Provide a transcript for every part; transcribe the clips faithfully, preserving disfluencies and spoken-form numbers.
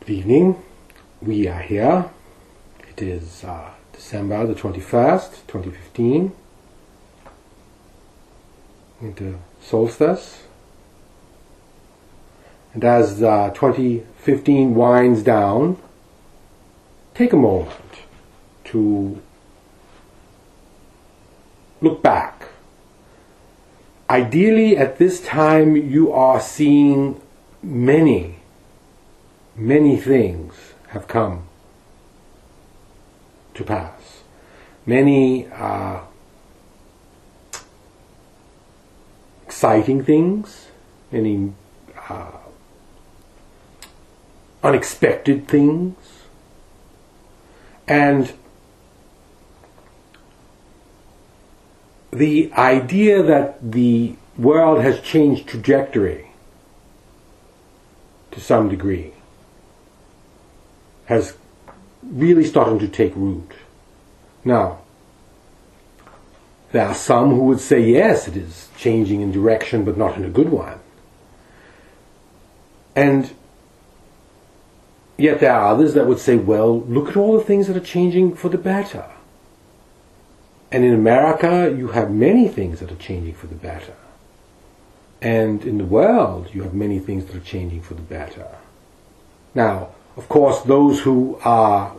Good evening. We are here. It is uh, December the twenty-first, twenty fifteen. Winter solstice. And as uh, twenty fifteen winds down, take a moment to look back. Ideally, at this time, you are seeing many, many things have come to pass. Many uh, exciting things, many uh, unexpected things, and the idea that the world has changed trajectory to some degree has really started to take root. Now, there are some who would say, yes, it is changing in direction, but not in a good one. And yet there are others that would say, well, look at all the things that are changing for the better. And in America, you have many things that are changing for the better. And in the world, you have many things that are changing for the better. Now, of course, those who are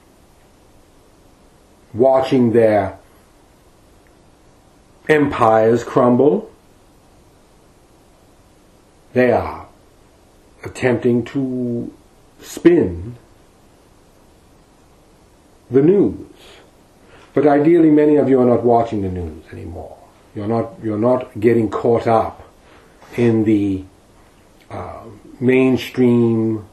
watching their empires crumble, they are attempting to spin the news. But ideally, many of you are not watching the news anymore. You're not. You're not getting caught up in the uh, mainstream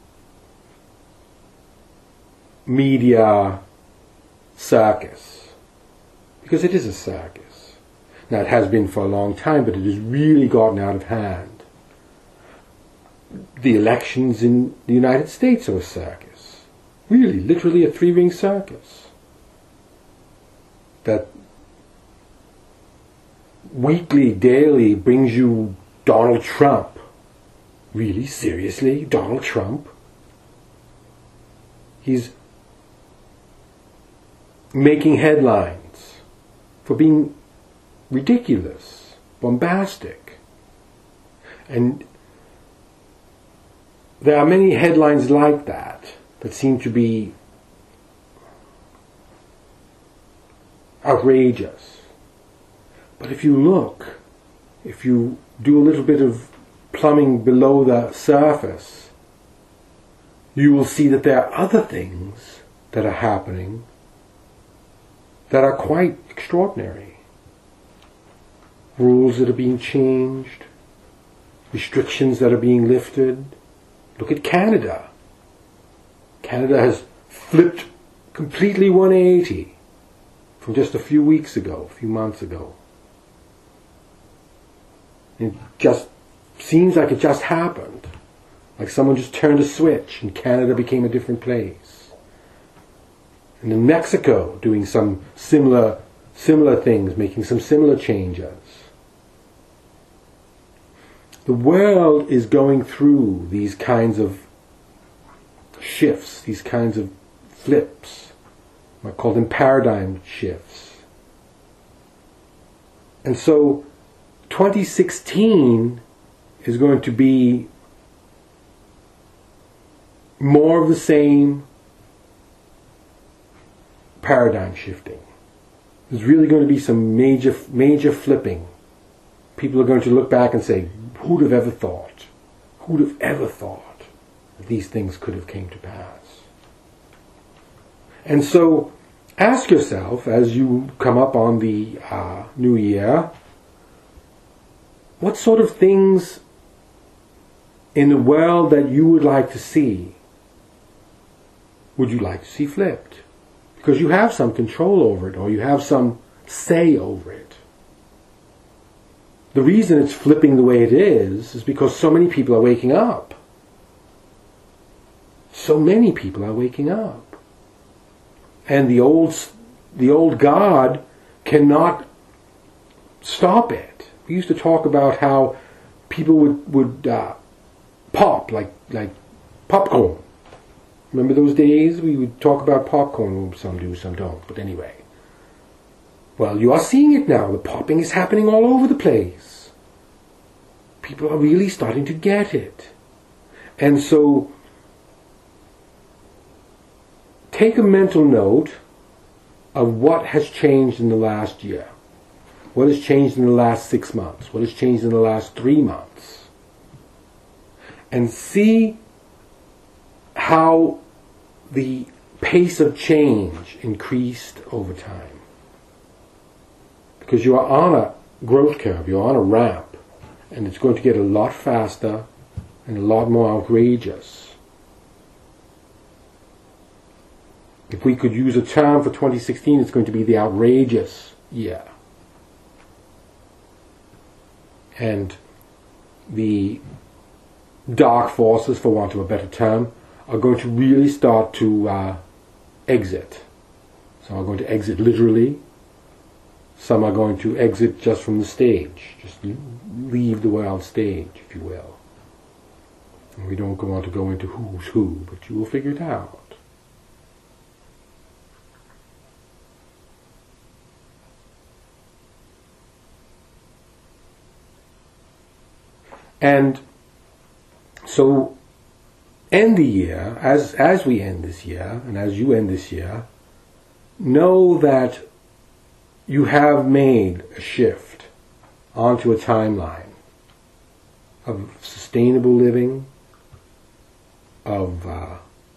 media circus, because it is a circus. Now, it has been for a long time, but it has really gotten out of hand. The elections in the United States are a circus, really, literally a three-ring circus. That weekly, daily brings you Donald Trump. Really? Seriously? Donald Trump? He's making headlines for being ridiculous, bombastic. And there are many headlines like that that seem to be outrageous. But if you look, if you do a little bit of plumbing below the surface, you will see that there are other things that are happening that are quite extraordinary. Rules that are being changed, restrictions that are being lifted. Look at Canada. Canada has flipped completely one eighty. From just a few weeks ago, a few months ago. It just seems like it just happened. Like someone just turned a switch and Canada became a different place. And in Mexico, doing some similar, similar things, making some similar changes. The world is going through these kinds of shifts, these kinds of flips. I call them paradigm shifts. And so twenty sixteen is going to be more of the same paradigm shifting. There's really going to be some major, major flipping. People are going to look back and say, who'd have ever thought? Who'd have ever thought that these things could have came to pass? And so, ask yourself, as you come up on the uh, new year, what sort of things in the world that you would like to see would you like to see flipped? Because you have some control over it, or you have some say over it. The reason it's flipping the way it is is because so many people are waking up. So many people are waking up. And the old, the old God cannot stop it. We used to talk about how people would would uh, pop like like popcorn Remember those days we would talk about popcorn? Some do, some don't. But anyway. Well, you are seeing it now. The popping is happening all over the place. People are really starting to get it. And so, take a mental note of what has changed in the last year. What has changed in the last six months? What has changed in the last three months? And see how the pace of change increased over time. Because you are on a growth curve, you're on a ramp, and it's going to get a lot faster and a lot more outrageous. If we could use a term for twenty sixteen, it's going to be the outrageous year. And the dark forces, for want of a better term, are going to really start to uh, exit. Some are going to exit literally. Some are going to exit just from the stage. Just leave the world stage, if you will. And we don't want to go into who's who, but you will figure it out. And so, end the year, as, as we end this year, and as you end this year, know that you have made a shift onto a timeline of sustainable living, of uh,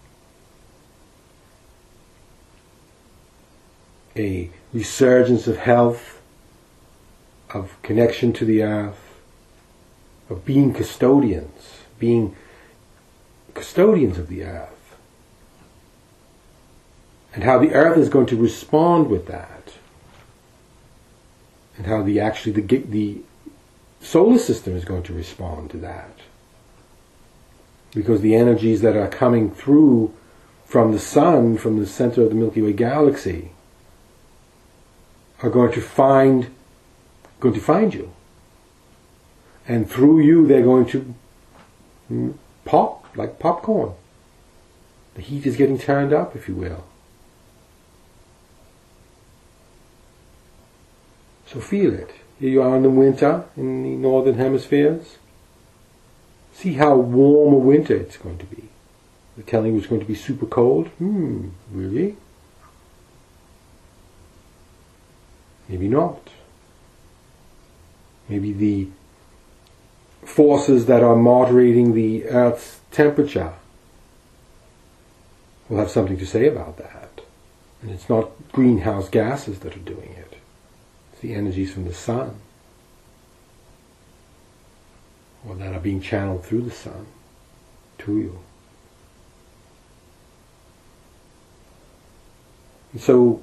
a resurgence of health, of connection to the earth, of being custodians, being custodians of the earth, and how the earth is going to respond with that, and how the actually the the solar system is going to respond to that, because the energies that are coming through from the sun, from the center of the Milky Way galaxy, are going to find going to find you. And through you, they're going to pop like popcorn. The heat is getting turned up, if you will. So feel it. Here you are in the winter in the northern hemispheres. See how warm a winter it's going to be. They're telling you it's going to be super cold. Hmm, really? Maybe not. Maybe the forces that are moderating the Earth's temperature will have something to say about that. And it's not greenhouse gases that are doing it. It's the energies from the sun, or that are being channeled through the sun to you. And so,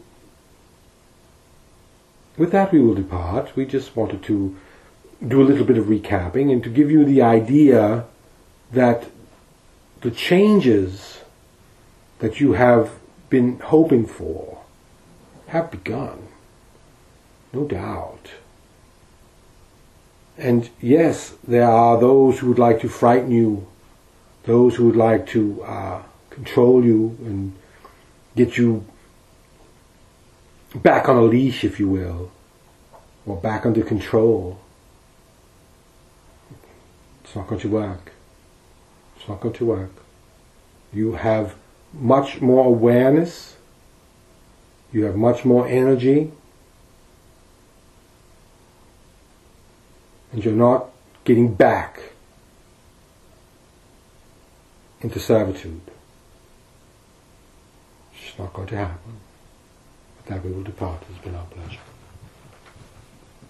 with that we will depart. We just wanted to do a little bit of recapping and to give you the idea that the changes that you have been hoping for have begun, no doubt. And yes, there are those who would like to frighten you, those who would like to uh, control you and get you back on a leash, if you will, or back under control. It's not going to work. It's not going to work. You have much more awareness. You have much more energy. And you're not getting back into servitude. It's not going to happen. But that we will depart. It's been our pleasure.